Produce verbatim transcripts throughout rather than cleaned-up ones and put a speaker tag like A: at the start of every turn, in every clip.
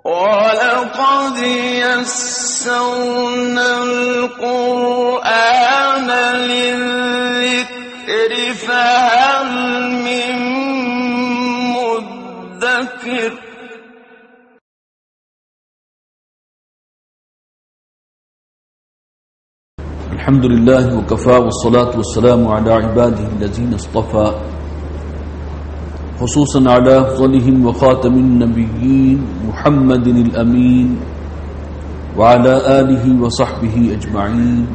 A: وَلَقَدْ يَسَّرْنَا الْقُرْآنَ لِلذِّكْرِ فَهَلْ مِن مُّدَّكِرٍ
B: الحمد لله وكفى والصلاة والسلام على عباده الذين اصطفى خصوصا على أفضلهم وخاتم النبيين محمد الأمين وعلى آله وصحبه أجمعين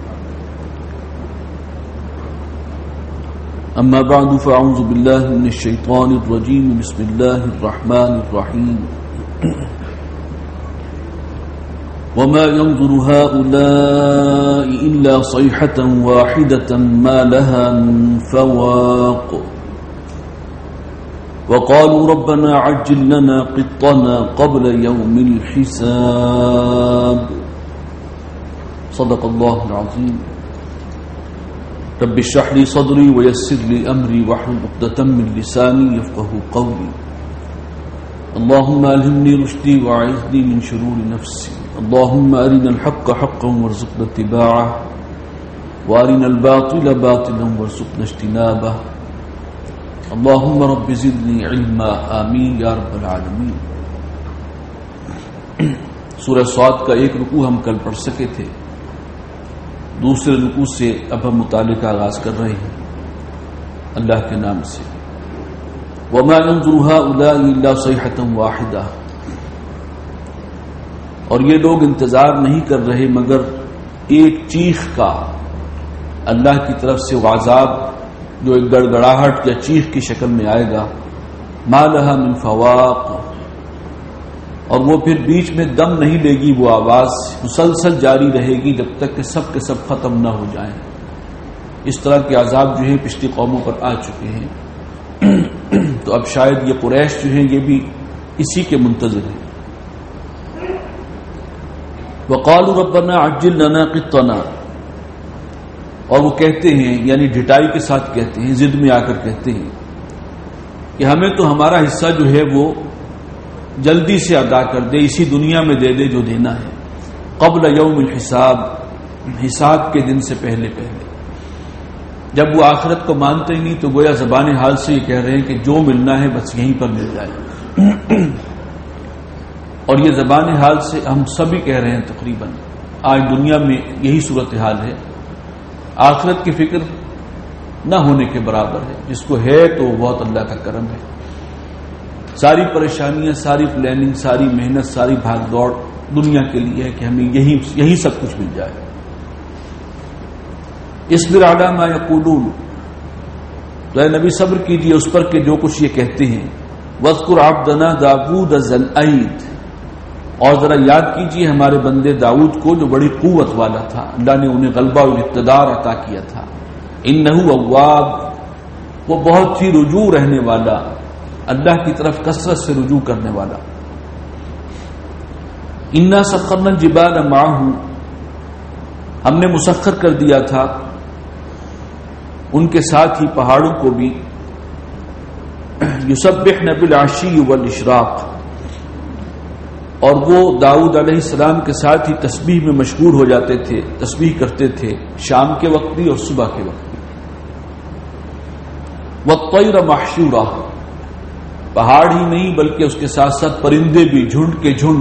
B: أما بعد فأعوذ بالله من الشيطان الرجيم بسم الله الرحمن الرحيم وما ينظر هؤلاء إلا صيحة واحدة ما لها من فواق وقالوا ربنا عجل لنا قطنا قبل يوم الحساب صدق الله العظيم رب اشرح لي صدري ويسر لي أمري واحلل عقدة من لساني يفقهوا قولي اللهم ألهمني رشدي وأعذني من شرور نفسي اللهم أرنا الحق حقا وارزقنا اتباعه وأرنا الباطل باطلا وارزقنا اجتنابه اللهم رب زدني علما آمین یا رب العالمین. سورہ صاد کا ایک رکوع ہم کل پڑھ سکے تھے، دوسرے رکوع سے اب ہم مطالعے کا آغاز کر رہے ہیں اللہ کے نام سے. وما ينظر هؤلاء الا صيحة واحدة، اور یہ لوگ انتظار نہیں کر رہے مگر ایک چیخ کا، اللہ کی طرف سے وہ عذاب جو ایک گڑگڑاہٹ یا چیخ کی شکل میں آئے گا. ما لها من فواق، اور وہ پھر بیچ میں دم نہیں لے گی، وہ آواز مسلسل جاری رہے گی جب تک کہ سب کے سب ختم نہ ہو جائیں. اس طرح کے عذاب جو ہیں پچھلی قوموں پر آ چکے ہیں، تو اب شاید یہ قریش جو ہیں یہ بھی اسی کے منتظر ہیں. وقالوا ربنا عجل لنا قطنا، اور وہ کہتے ہیں یعنی ڈھٹائی کے ساتھ کہتے ہیں، ضد میں آ کر کہتے ہیں کہ ہمیں تو ہمارا حصہ جو ہے وہ جلدی سے ادا کر دے، اسی دنیا میں دے دے جو دینا ہے. قبل یوم الحساب، حساب کے دن سے پہلے پہلے. جب وہ آخرت کو مانتے ہی نہیں تو گویا زبان حال سے یہ کہہ رہے ہیں کہ جو ملنا ہے بس یہیں پر مل جائے. اور یہ زبان حال سے ہم سبھی کہہ رہے ہیں تقریباً آج دنیا میں یہی صورتحال ہے. آخرت کی فکر نہ ہونے کے برابر ہے، جس کو ہے تو بہت اللہ کا کرم ہے. ساری پریشانیاں، ساری پلاننگ، ساری محنت، ساری بھاگ دوڑ دنیا کے لیے ہے کہ ہمیں یہی یہی سب کچھ مل جائے. اصبر علی ما یقولون، تو اے نبی صبر کیجیے اس پر کہ جو کچھ یہ کہتے ہیں. واذکر عبدنا داؤد ذی الایڈ، اور ذرا یاد کیجیے ہمارے بندے داؤد کو جو بڑی قوت والا تھا، اللہ نے انہیں غلبہ اور اقتدار عطا کیا تھا. انہ اواب، وہ بہت ہی رجوع رہنے والا، اللہ کی طرف کثرت سے رجوع کرنے والا. انا سخرنا الجبال معه، ہم نے مسخر کر دیا تھا ان کے ساتھ ہی پہاڑوں کو بھی. یسبحن بالعشی والاشراق، اور وہ داؤد علیہ السلام کے ساتھ ہی تسبیح میں مشغول ہو جاتے تھے، تسبیح کرتے تھے شام کے وقت بھی اور صبح کے وقت بھی. والطیر محشورہ، پہاڑ ہی نہیں بلکہ اس کے ساتھ ساتھ پرندے بھی جھنڈ کے جھنڈ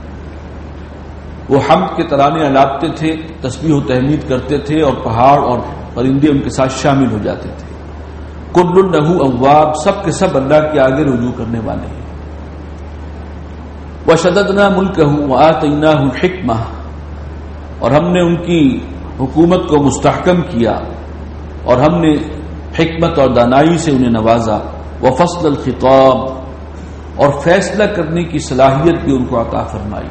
B: وہ حمد کے ترانے الاپتے تھے، تسبیح و تحمید کرتے تھے، اور پہاڑ اور پرندے ان کے ساتھ شامل ہو جاتے تھے. کل لہ اواب، سب کے سب اللہ کے آگے رجوع کرنے والے ہیں. وشددنا ملکہ وآتیناہ الحکمہ، اور ہم نے ان کی حکومت کو مستحکم کیا اور ہم نے حکمت اور دانائی سے انہیں نوازا. وفصل الخطاب، اور فیصلہ کرنے کی صلاحیت بھی ان کو عطا فرمائی.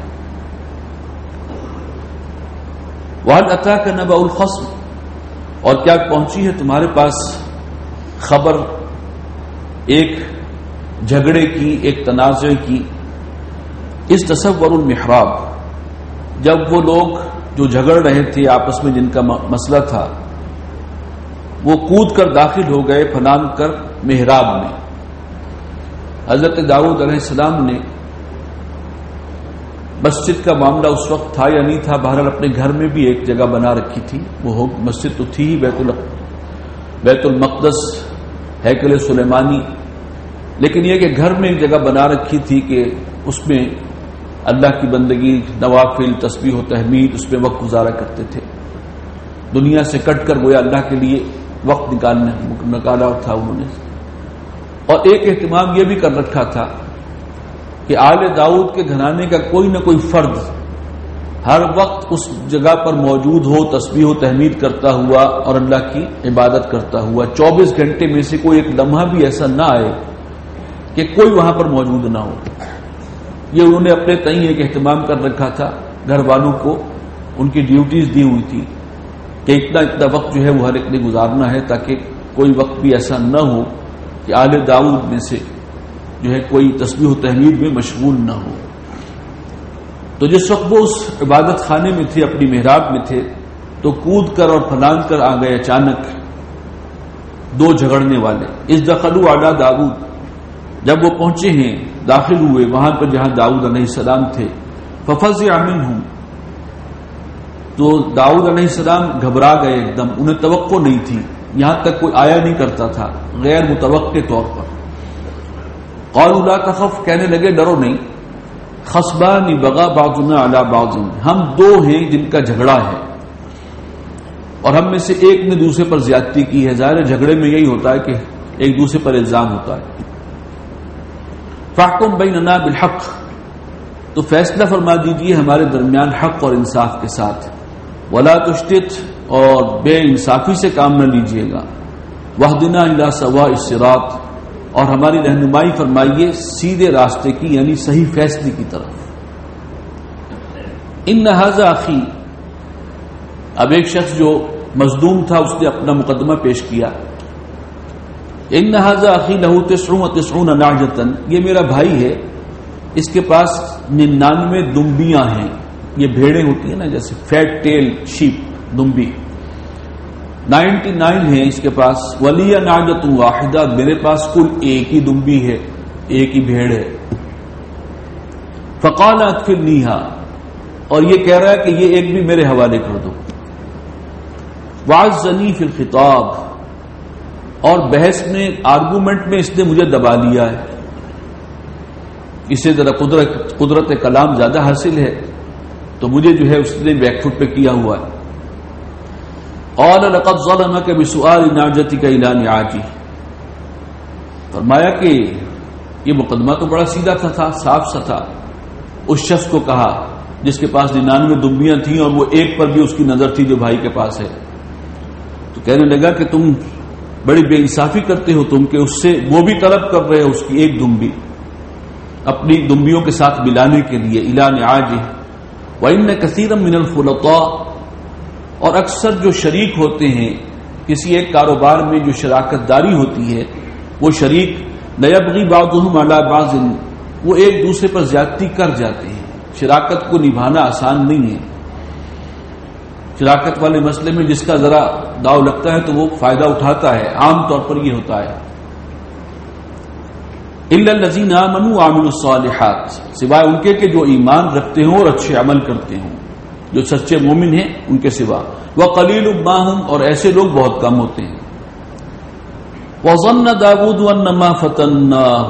B: وَهَلْ أَتَاكَ نَبَأُ الْخَصْمِ، اور کیا پہنچی ہے تمہارے پاس خبر ایک جھگڑے کی، ایک تنازع کی. اس تصور المحراب، جب وہ لوگ جو جھگڑ رہے تھے آپس میں، جن کا مسئلہ تھا، وہ کود کر داخل ہو گئے پھلانگ کر محراب میں. حضرت داؤد علیہ السلام نے مسجد کا معاملہ اس وقت تھا یا نہیں تھا، بہرحال اپنے گھر میں بھی ایک جگہ بنا رکھی تھی، وہ مسجد تو تھی ہی، بیت بیت المقدس ہیکل سلیمانی، لیکن یہ کہ گھر میں ایک جگہ بنا رکھی تھی کہ اس میں اللہ کی بندگی، نوافل، تسبیح و تحمید، اس میں وقت گزارا کرتے تھے، دنیا سے کٹ کر گویا اللہ کے لیے وقت نکالنے نکالا تھا انہوں نے۔ اور ایک اہتمام یہ بھی کر رکھا تھا کہ آل داؤد کے گھرانے کا کوئی نہ کوئی فرد ہر وقت اس جگہ پر موجود ہو، تسبیح و تحمید کرتا ہوا اور اللہ کی عبادت کرتا ہوا، چوبیس گھنٹے میں سے کوئی ایک لمحہ بھی ایسا نہ آئے کہ کوئی وہاں پر موجود نہ ہو۔ یہ انہوں نے اپنے تئیں ایک اہتمام کر رکھا تھا، گھر والوں کو ان کی ڈیوٹیز دی ہوئی تھی کہ اتنا اتنا وقت جو ہے وہ ہر ایک نے گزارنا ہے، تاکہ کوئی وقت بھی ایسا نہ ہو کہ آل داؤد میں سے جو ہے کوئی تسبیح و تحمید میں مشغول نہ ہو۔ تو جس وقت وہ اس عبادت خانے میں تھے، اپنی محراب میں تھے، تو کود کر اور پھلانگ کر آ گئے اچانک دو جھگڑنے والے۔ اس دخلوا علی داؤد، جب وہ پہنچے ہیں، داخل ہوئے وہاں پر جہاں داؤد علیہ السلام تھے، ففزع منہم، تو داؤد علیہ السلام گھبرا گئے ایک دم، انہیں توقع نہیں تھی، یہاں تک کوئی آیا نہیں کرتا تھا غیر متوقع طور پر۔ قالوا لا تخف، کہنے لگے ڈرو نہیں، خصبان بغى بعضنا على بعض، ہم دو ہیں جن کا جھگڑا ہے اور ہم میں سے ایک نے دوسرے پر زیادتی کی ہے۔ ظاہر جھگڑے میں یہی ہوتا ہے کہ ایک دوسرے پر الزام ہوتا ہے۔ فاحکم بیننا بالحق، تو فیصلہ فرما دیجئے ہمارے درمیان حق اور انصاف کے ساتھ، ولا تشتت، اور بے انصافی سے کام نہ لیجئے گا، واہدنا الی سواء الصراط، اور ہماری رہنمائی فرمائیے سیدھے راستے کی، یعنی صحیح فیصلے کی طرف۔ ان ھذا اخی، اب ایک شخص جو مظلوم تھا اس نے اپنا مقدمہ پیش کیا، ان ھذا اخی لہ تسع وتسعون نعجۃ، یہ میرا بھائی ہے، اس کے پاس ننانوے دمبیاں ہیں، یہ بھیڑیں ہوتی ہیں نا جیسے فیٹ ٹیل شیپ، دمبی نائنٹی نائن ہے اس کے پاس، ولی نعجۃ واحدہ، میرے پاس کل ایک ہی دمبی ہے، ایک ہی بھیڑ ہے۔ فقال اکفلنیھا، اور یہ کہہ رہا ہے کہ یہ ایک بھی میرے حوالے کر دو۔ وعزنی فی الخطاب، اور بحث میں، آرگومنٹ میں اس نے مجھے دبا لیا ہے، اسے ذرا قدرت قدرت کلام زیادہ حاصل ہے، تو مجھے جو ہے اس نے بیک فٹ پہ کیا ہوا ہے۔ قال لقد ظلمك بسؤال نعجتك الى نعاجه، فرمایا کہ یہ مقدمہ تو بڑا سیدھا تھا، صاف سا تھا۔ اس شخص کو کہا جس کے پاس ننانوے دمبیاں تھیں اور وہ ایک پر بھی اس کی نظر تھی جو بھائی کے پاس ہے، تو کہنے لگا کہ تم بڑی بے انصافی کرتے ہو، تم کہ اس سے وہ بھی طلب کر رہے ہو اس کی ایک دمبی اپنی دمبیوں کے ساتھ ملانے کے لیے، الى نعاجه، وان كثيرا من الخلطاء، اور اکثر جو شریک ہوتے ہیں کسی ایک کاروبار میں، جو شراکت داری ہوتی ہے، وہ شریک لیبغی بعضهم علی بعض، وہ ایک دوسرے پر زیادتی کر جاتے ہیں۔ شراکت کو نبھانا آسان نہیں ہے، شراکت والے مسئلے میں جس کا ذرا داؤ لگتا ہے تو وہ فائدہ اٹھاتا ہے، عام طور پر یہ ہوتا ہے۔ الا الذین آمنوا وعملوا الصالحات، سوائے ان کے کہ جو ایمان رکھتے ہوں اور اچھے عمل کرتے ہوں، جو سچے مومن ہیں ان کے سوا۔ وقلیل ما ہم، اور ایسے لوگ بہت کم ہوتے ہیں۔ وظن داؤد انما فتناہ،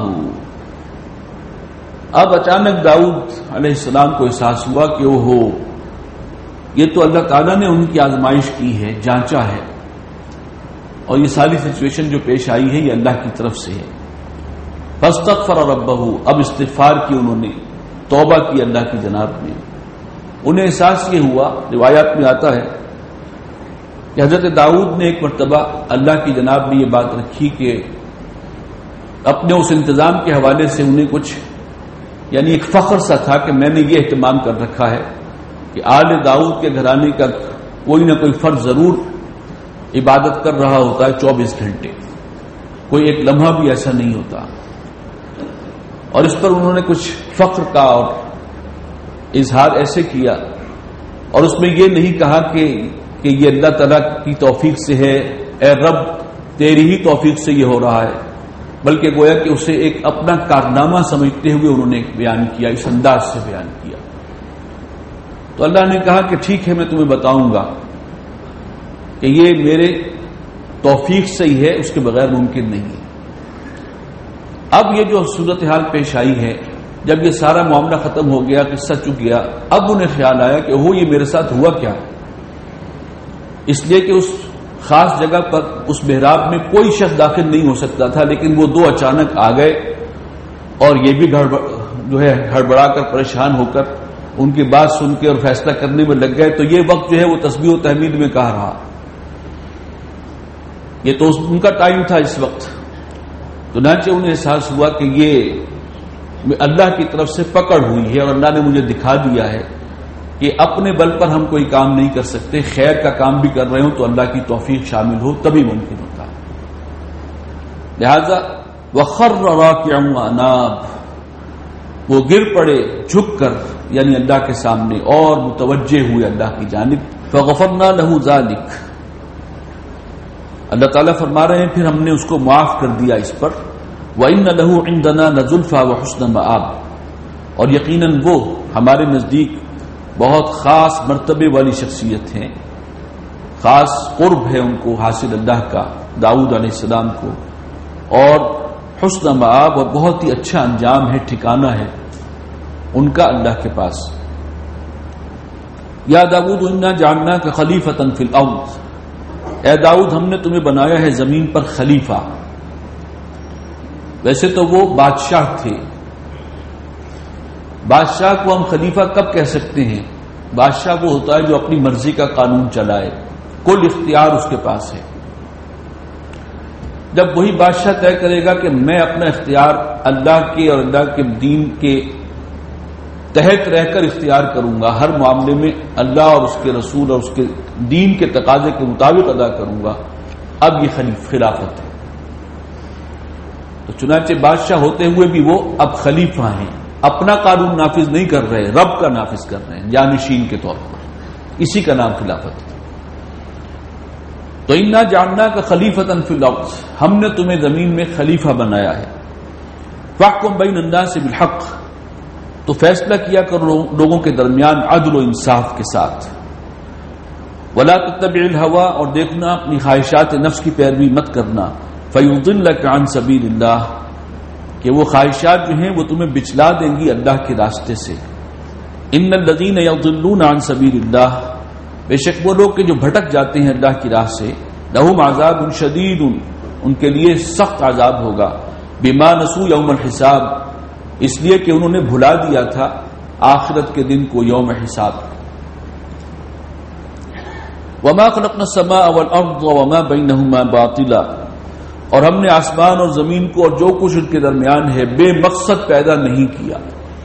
B: اب اچانک داؤد علیہ السلام کو احساس ہوا کہ وہ ہو یہ تو اللہ تعالیٰ نے ان کی آزمائش کی ہے، جانچا ہے، اور یہ ساری سچویشن جو پیش آئی ہے یہ اللہ کی طرف سے ہے۔ فاستغفر ربہ، اب استغفار کی انہوں نے، توبہ کی اللہ کی جناب میں۔ انہیں احساس یہ ہوا، روایات میں آتا ہے کہ حضرت داؤد نے ایک مرتبہ اللہ کی جناب میں یہ بات رکھی کہ اپنے اس انتظام کے حوالے سے انہیں کچھ، یعنی ایک فخر سا تھا کہ میں نے یہ اہتمام کر رکھا ہے کہ آل داؤد کے گھرانے کا کوئی نہ کوئی فرد ضرور عبادت کر رہا ہوتا ہے چوبیس گھنٹے، کوئی ایک لمحہ بھی ایسا نہیں ہوتا۔ اور اس پر انہوں نے کچھ فخر کا اور اظہار ایسے کیا، اور اس میں یہ نہیں کہا کہ کہ یہ اللہ تعالیٰ کی توفیق سے ہے، اے رب تیری ہی توفیق سے یہ ہو رہا ہے، بلکہ گویا کہ اسے ایک اپنا کارنامہ سمجھتے ہوئے انہوں نے بیان کیا، اس انداز سے بیان کیا تو اللہ نے کہا کہ ٹھیک ہے میں تمہیں بتاؤں گا کہ یہ میرے توفیق سے ہی ہے، اس کے بغیر ممکن نہیں ہے۔ اب یہ جو صورتحال پیش آئی ہے، جب یہ سارا معاملہ ختم ہو گیا، قصہ چک گیا، اب انہیں خیال آیا کہ وہ یہ میرے ساتھ ہوا کیا، اس لیے کہ اس خاص جگہ پر اس محراب میں کوئی شخص داخل نہیں ہو سکتا تھا، لیکن وہ دو اچانک آ گئے اور یہ بھی گڑبڑ جو ہے ہڑبڑا کر پریشان ہو کر ان کی بات سن کے اور فیصلہ کرنے میں لگ گئے۔ تو یہ وقت جو ہے وہ تسبیح و تحمید میں کہا رہا، یہ تو ان کا ٹائم تھا اس وقت۔ تو چنانچہ انہیں احساس ہوا کہ یہ اللہ کی طرف سے پکڑ ہوئی ہے اور اللہ نے مجھے دکھا دیا ہے کہ اپنے بل پر ہم کوئی کام نہیں کر سکتے، خیر کا کام بھی کر رہے ہوں تو اللہ کی توفیق شامل ہو تبھی ممکن ہوتا ہے۔ لہذا وخر راکعا واناب، وہ گر پڑے جھک کر، یعنی اللہ کے سامنے، اور متوجہ ہوئے اللہ کی جانب۔ فغفرنا له ذلك، اللہ تعالیٰ فرما رہے ہیں پھر ہم نے اس کو معاف کر دیا اس پر۔ وَإِنَّ لَهُ عِندَنَا لَزُلْفَىٰ وَحُسْنَ مَآبٍ، اور یقیناً وہ ہمارے نزدیک بہت خاص مرتبے والی شخصیت ہیں، خاص قرب ہے ان کو حاصل اللہ کا، داؤد علیہ السلام کو، اور حسن مآب، اور بہت ہی اچھا انجام ہے، ٹھکانہ ہے ان کا اللہ کے پاس۔ یا داؤد انا جعلناک خلیفۃ فی الارض، اے داؤد ہم نے تمہیں بنایا ہے زمین پر خلیفہ۔ ویسے تو وہ بادشاہ تھے، بادشاہ کو ہم خلیفہ کب کہہ سکتے ہیں؟ بادشاہ وہ ہوتا ہے جو اپنی مرضی کا قانون چلائے، کل اختیار اس کے پاس ہے۔ جب وہی بادشاہ طے کرے گا کہ میں اپنا اختیار اللہ کے اور اللہ کے دین کے تحت رہ کر اختیار کروں گا، ہر معاملے میں اللہ اور اس کے رسول اور اس کے دین کے تقاضے کے مطابق ادا کروں گا، اب یہ خلافت ہے۔ تو چنانچہ بادشاہ ہوتے ہوئے بھی وہ اب خلیفہ ہیں، اپنا قانون نافذ نہیں کر رہے، رب کا نافذ کر رہے ہیں جانشین کے طور پر، اسی کا نام خلافت ہے۔ تو انا جعلناک خلیفۃ فی الارض، ہم نے تمہیں زمین میں خلیفہ بنایا ہے۔ فاحکم بین الناس بالحق، تو فیصلہ کیا کرو لوگوں کے درمیان عدل و انصاف کے ساتھ۔ ولا تتبع الہوی، اور دیکھنا اپنی خواہشات نفس کی پیروی مت کرنا۔ فیضلک عن سبیل اللہ، کہ وہ خواہشات جو ہیں وہ تمہیں بچلا دیں گی اللہ کے راستے سے۔ ان الذین یضلون عن سبیل اللہ، بے شک وہ لوگ کہ جو بھٹک جاتے ہیں اللہ کی راہ سے، لہم عذاب شدید، ان کے لیے سخت عذاب ہوگا، بما نسوا یوم الحساب، اس لیے کہ انہوں نے بھلا دیا تھا آخرت کے دن کو، یوم حساب۔ وما خلقنا السماء والارض وما بينهما باطلا، اور ہم نے آسمان اور زمین کو اور جو کچھ ان کے درمیان ہے بے مقصد پیدا نہیں کیا۔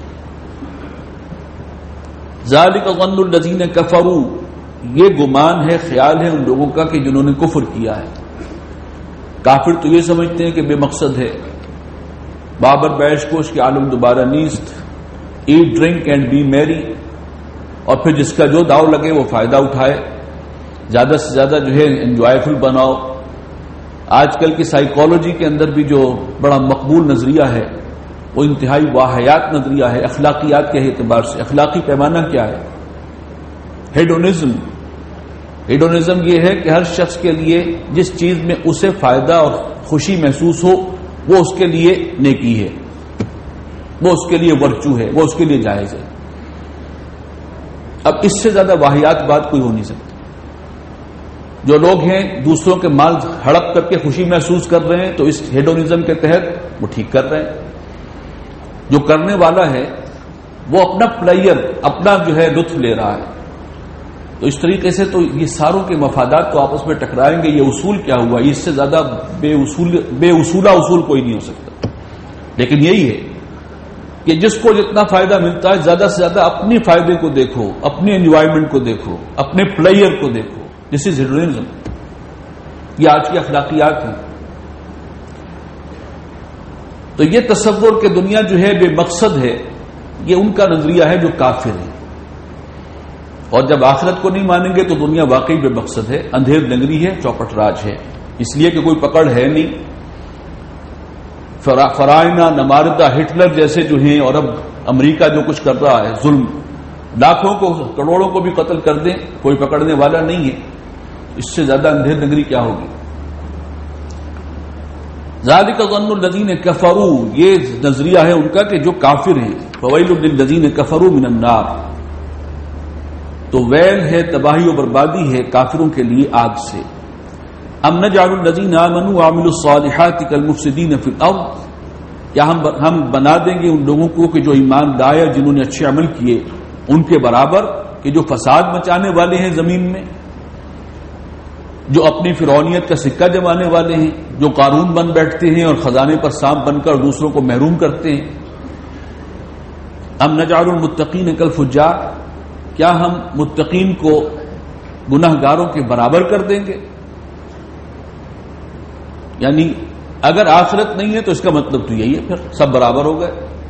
B: ذالک ظن الذین کفروا، یہ گمان ہے، خیال ہے ان لوگوں کا کہ جنہوں نے کفر کیا ہے۔ کافر تو یہ سمجھتے ہیں کہ بے مقصد ہے، بابر بیش کوش کے عالم دوبارہ نیست، ایٹ ڈرنک اینڈ بی میری، اور پھر جس کا جو داؤ لگے وہ فائدہ اٹھائے، زیادہ سے زیادہ جو ہے انجوائےفل بناؤ۔ آج کل کی سائیکالوجی کے اندر بھی جو بڑا مقبول نظریہ ہے وہ انتہائی واحیات نظریہ ہے اخلاقیات کے اعتبار سے۔ اخلاقی پیمانہ کیا ہے؟ ہیڈونزم۔ ہیڈونزم یہ ہے کہ ہر شخص کے لیے جس چیز میں اسے فائدہ اور خوشی محسوس ہو وہ اس کے لیے نیکی ہے، وہ اس کے لیے ورچو ہے، وہ اس کے لیے جائز ہے۔ اب اس سے زیادہ واحیات بات کوئی ہو نہیں سکتی۔ جو لوگ ہیں دوسروں کے مال ہڑپ کر کے خوشی محسوس کر رہے ہیں تو اس ہیڈونزم کے تحت وہ ٹھیک کر رہے ہیں۔ جو کرنے والا ہے وہ اپنا پلیئر، اپنا جو ہے لطف لے رہا ہے۔ تو اس طریقے سے تو یہ ساروں کے مفادات تو آپس میں ٹکرائیں گے۔ یہ اصول کیا ہوا؟ اس سے زیادہ بے اصول بے اصولہ اصول کوئی نہیں ہو سکتا۔ لیکن یہی ہے کہ جس کو جتنا فائدہ ملتا ہے زیادہ سے زیادہ اپنے فائدے کو دیکھو، اپنے انجوائمنٹ کو دیکھو، اپنے پلیئر کو دیکھو۔ دس از ہیڈونزم۔ یہ آج کی اخلاقیات ہیں۔ تو یہ تصور کہ دنیا جو ہے بے مقصد ہے، یہ ان کا نظریہ ہے جو کافر ہے۔ اور جب آخرت کو نہیں مانیں گے تو دنیا واقعی بے مقصد ہے، اندھیر لنگری ہے، چوپٹ راج ہے، اس لیے کہ کوئی پکڑ ہے نہیں۔ فرائنا، نماردہ، ہٹلر جیسے جو ہیں، اور اب امریکہ جو کچھ کر رہا ہے ظلم، لاکھوں کو کروڑوں کو بھی قتل کر دیں کوئی پکڑنے والا نہیں ہے، اس سے زیادہ اندھیر نگری کیا ہوگی؟ ذالک ظن الذین کفروا، یہ نظریہ ہے ان کا کہ جو کافر ہیں، فویل للذین کفروا من النار، تو ویل ہے، تباہی و بربادی ہے کافروں کے لیے آگ سے۔ ام نجعل الذین آمنوا وعملوا الصالحات کالمفسدین فی الارض، کیا ہم ہم بنا دیں گے ان لوگوں کو کہ جو ایمان لائے جنہوں نے اچھے عمل کیے ان کے برابر کہ جو فساد مچانے والے ہیں زمین میں، جو اپنی فرعونیت کا سکہ جمانے والے ہیں، جو قارون بن بیٹھتے ہیں اور خزانے پر سانپ بن کر دوسروں کو محروم کرتے ہیں۔ ام نجعل المتقین کالفجار، کیا ہم متقین کو گناہ گاروں کے برابر کر دیں گے؟ یعنی اگر آخرت نہیں ہے تو اس کا مطلب تو یہی ہے پھر سب برابر ہو گئے۔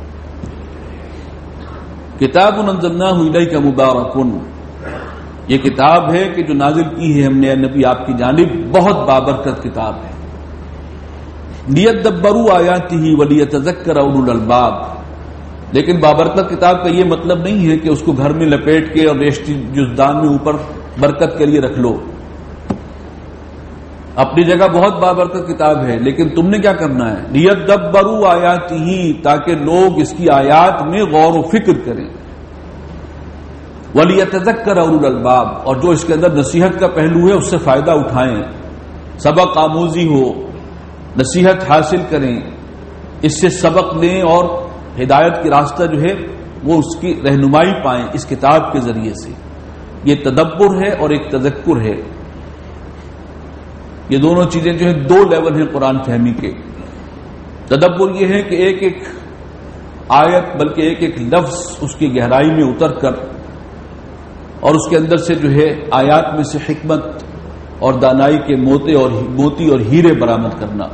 B: کتاب انزلناہ الیک مبارک، یہ کتاب ہے کہ جو نازل کی ہے ہم نے نبی آپ کی جانب، بہت بابرکت کتاب ہے۔ لیدبروا آیاتہ ولیتذکر اولو الالباب، لیکن بابرکت کتاب کا یہ مطلب نہیں ہے کہ اس کو گھر میں لپیٹ کے اور ریشتی جزدان میں اوپر برکت کے لیے رکھ لو۔ اپنی جگہ بہت بابرکت کتاب ہے، لیکن تم نے کیا کرنا ہے؟ لیدبروا آیاتہ، تاکہ لوگ اس کی آیات میں غور و فکر کریں۔ وَلِيَتَذَكَّرَ أُولُو الْأَلْبَابِ، اور جو اس کے اندر نصیحت کا پہلو ہے اس سے فائدہ اٹھائیں، سبق آموزی ہو، نصیحت حاصل کریں، اس سے سبق لیں اور ہدایت کی راستہ جو ہے وہ اس کی رہنمائی پائیں اس کتاب کے ذریعے سے۔ یہ تدبر ہے اور ایک تذکر ہے، یہ دونوں چیزیں جو ہیں دو لیول ہیں قرآن فہمی کے۔ تدبر یہ ہے کہ ایک ایک آیت بلکہ ایک ایک لفظ اس کی گہرائی میں اتر کر اور اس کے اندر سے جو ہے آیات میں سے حکمت اور دانائی کے موتے اور موتی اور ہیرے برآمد کرنا،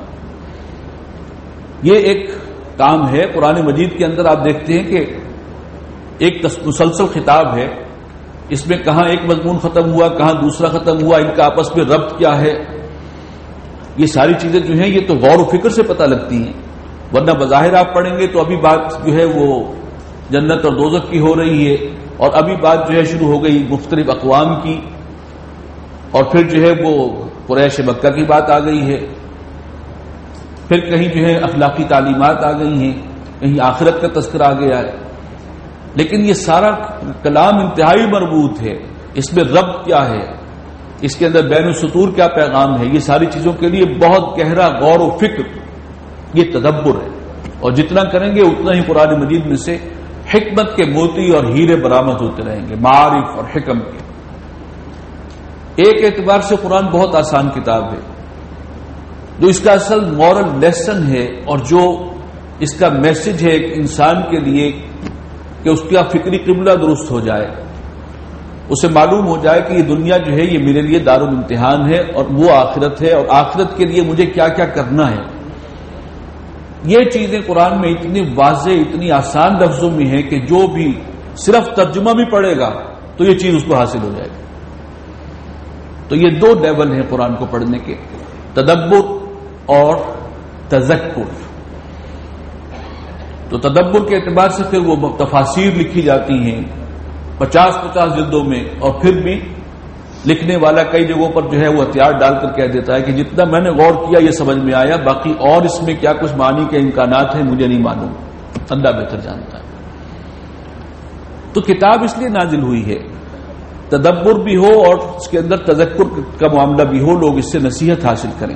B: یہ ایک کام ہے۔ قرآن مجید کے اندر آپ دیکھتے ہیں کہ ایک مسلسل خطاب ہے، اس میں کہاں ایک مضمون ختم ہوا کہاں دوسرا ختم ہوا، ان کا آپس میں ربط کیا ہے، یہ ساری چیزیں جو ہیں یہ تو غور و فکر سے پتہ لگتی ہیں، ورنہ بظاہر آپ پڑھیں گے تو ابھی بات جو ہے وہ جنت اور دوزخ کی ہو رہی ہے، اور ابھی بات جو ہے شروع ہو گئی مختلف اقوام کی، اور پھر جو ہے وہ قریش مکہ کی بات آ گئی ہے، پھر کہیں جو ہے اخلاقی تعلیمات آ گئی ہیں، کہیں آخرت کا تذکرہ آ گیا ہے، لیکن یہ سارا کلام انتہائی مربوط ہے، اس میں ربط کیا ہے، اس کے اندر بین السطور کیا پیغام ہے، یہ ساری چیزوں کے لیے بہت گہرا غور و فکر، یہ تدبر ہے، اور جتنا کریں گے اتنا ہی قرآن مجید میں سے حکمت کے موتی اور ہیرے برآمد ہوتے رہیں گے، معارف اور حکم کے۔ ایک اعتبار سے قرآن بہت آسان کتاب ہے، جو اس کا اصل مورل لیسن ہے اور جو اس کا میسج ہے ایک انسان کے لیے کہ اس کا فکری قبلہ درست ہو جائے، اسے معلوم ہو جائے کہ یہ دنیا جو ہے یہ میرے لیے دارالامتحان ہے اور وہ آخرت ہے، اور آخرت کے لیے مجھے کیا کیا کرنا ہے۔ یہ چیزیں قرآن میں اتنی واضح اتنی آسان لفظوں میں ہیں کہ جو بھی صرف ترجمہ بھی پڑھے گا تو یہ چیز اس کو حاصل ہو جائے گی۔ تو یہ دو لیول ہیں قرآن کو پڑھنے کے، تدبر اور تذکر۔ تو تدبر کے اعتبار سے پھر وہ تفاسیر لکھی جاتی ہیں پچاس پچاس جلدوں میں، اور پھر بھی لکھنے والا کئی جگہوں پر جو ہے وہ ہتھیار ڈال کر کہہ دیتا ہے کہ جتنا میں نے غور کیا یہ سمجھ میں آیا، باقی اور اس میں کیا کچھ معنی کے امکانات ہیں مجھے نہیں معلوم، اللہ بہتر جانتا ہے۔ تو کتاب اس لیے نازل ہوئی ہے تدبر بھی ہو اور اس کے اندر تذکر کا معاملہ بھی ہو، لوگ اس سے نصیحت حاصل کریں۔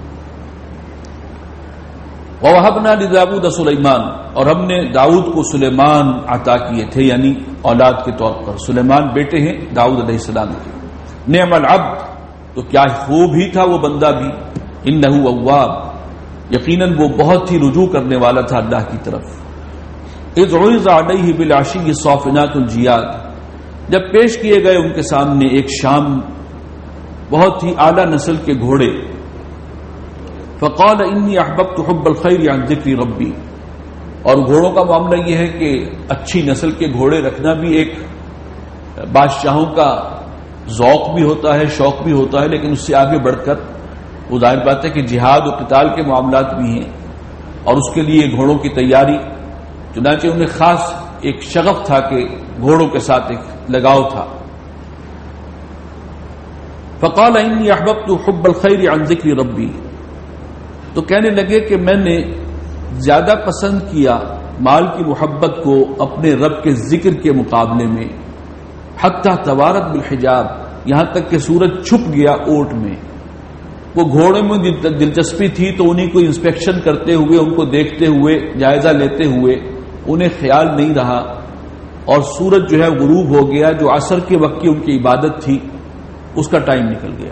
B: وَوَهَبْنَا لِدَاوُودَ سُلَيْمَانَ، اور ہم نے داؤد کو سلیمان عطا کیے تھے، یعنی اولاد کے طور پر۔ سلیمان بیٹے ہیں داؤد علیہ السلام کے۔ نعم العبد، تو کیا خوب ہی تھا وہ بندہ بھی، انہ اواب، یقیناً وہ بہت ہی رجوع کرنے والا تھا اللہ کی طرف۔ اذ عرض علیہ بالعشی الصافنات الجیاد، جب پیش کیے گئے ان کے سامنے ایک شام بہت ہی اعلی نسل کے گھوڑے، فقال انی احببت حب الخیر عن ذکر ربی، اور گھوڑوں کا معاملہ یہ ہے کہ اچھی نسل کے گھوڑے رکھنا بھی ایک بادشاہوں کا ذوق بھی ہوتا ہے، شوق بھی ہوتا ہے، لیکن اس سے آگے بڑھ کر وہ ظاہر بات ہے کہ جہاد و قتال کے معاملات بھی ہیں، اور اس کے لیے گھوڑوں کی تیاری، چنانچہ انہیں خاص ایک شغف تھا کہ گھوڑوں کے ساتھ ایک لگاؤ تھا. فقال انی احببت حب الخیر عن ذکر ربی، تو کہنے لگے کہ میں نے زیادہ پسند کیا مال کی محبت کو اپنے رب کے ذکر کے مقابلے میں. حتی توارت بالحجاب، یہاں تک کہ سورج چھپ گیا اوٹ میں. وہ گھوڑے میں دلچسپی تھی تو انہیں کو انسپیکشن کرتے ہوئے، ان کو دیکھتے ہوئے، جائزہ لیتے ہوئے انہیں خیال نہیں رہا، اور سورج جو ہے غروب ہو گیا. جو عصر کے وقت کی ان کی عبادت تھی اس کا ٹائم نکل گیا.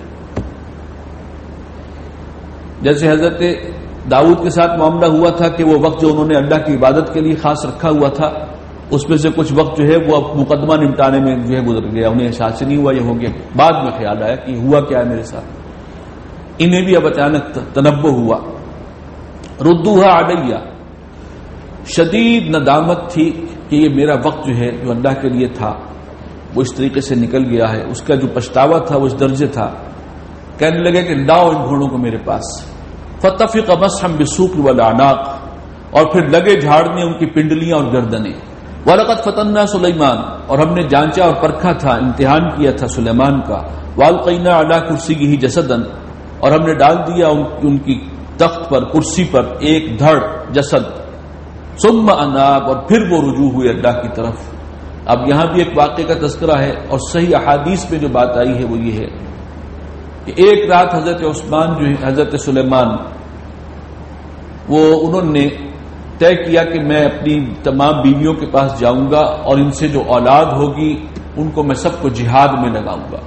B: جیسے حضرت داؤد کے ساتھ معاملہ ہوا تھا کہ وہ وقت جو انہوں نے اللہ کی عبادت کے لیے خاص رکھا ہوا تھا اس میں سے کچھ وقت جو ہے وہ مقدمہ نمٹانے میں جو ہے گزر گیا، انہیں احساس نہیں ہوا یہ ہو گیا. بعد میں خیال آیا کہ ہوا کیا ہے میرے ساتھ. انہیں بھی اب اچانک تنبہ ہوا. ردوها علیہ، شدید ندامت تھی کہ یہ میرا وقت جو ہے جو اللہ کے لیے تھا وہ اس طریقے سے نکل گیا ہے. اس کا جو پچھتاوا تھا وہ اس درجے تھا. کہنے لگے کہ لاؤ ان گھوڑوں کو میرے پاس. فتفق مسحا بالسوق والاعناق، اور پھر لگے جھاڑنے ان کی پنڈلیاں اور گردنیں. وَلَقَدْ فَتَنَّا سُلَيْمَانَ، اور ہم نے جانچا اور پرکھا تھا، امتحان کیا تھا سلیمان کا. وَأَلْقَيْنَا عَلَى كُرْسِيِّهِ جَسَدًا، اور ہم نے ڈال دیا ان کی تخت پر، کرسی پر ایک دھڑ جسد. ثم اناب، اور پھر وہ رجوع ہوئے اللہ کی طرف. اب یہاں بھی ایک واقعے کا تذکرہ ہے، اور صحیح احادیث میں جو بات آئی ہے وہ یہ ہے کہ ایک رات حضرت عثمان جو ہے حضرت سلیمان وہ انہوں نے طے کیا کہ میں اپنی تمام بیویوں کے پاس جاؤں گا اور ان سے جو اولاد ہوگی ان کو میں سب کو جہاد میں لگاؤں گا.